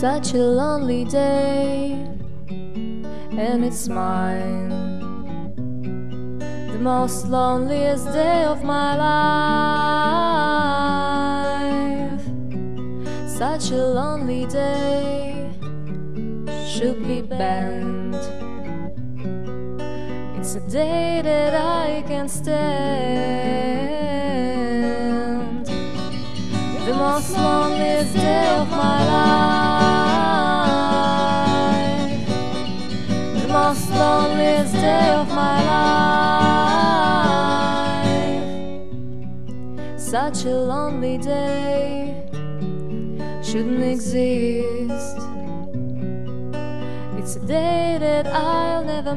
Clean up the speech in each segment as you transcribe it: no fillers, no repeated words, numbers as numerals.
Such a lonely day, and it's mine, the most loneliest day of my life. Such a lonely day should be banned. It's a day that I can't stand. The most loneliest day of my life. The most loneliest day of my life. Such a lonely day shouldn't exist. It's a day that I'll never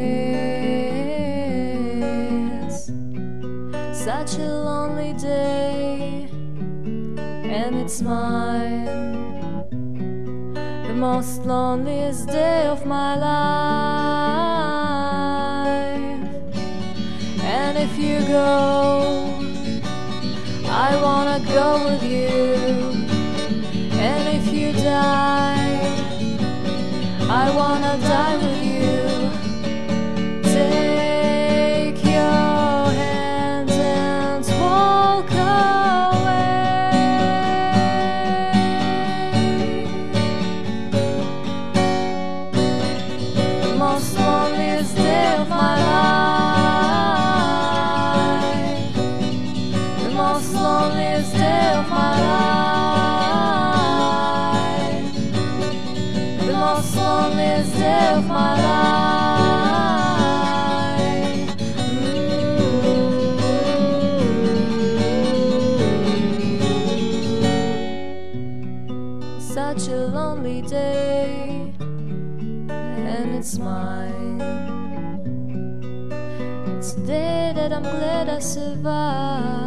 miss. Such a lonely day, and it's mine, the most loneliest day of my life. And if you go, I wanna go with you. And if you die, I wanna die with you. Take your hand and walk away. The most loneliest day of my life. The most loneliest day of my life. The most loneliest day of my life. Such a lonely day, and it's mine. It's a day that I'm glad I survived.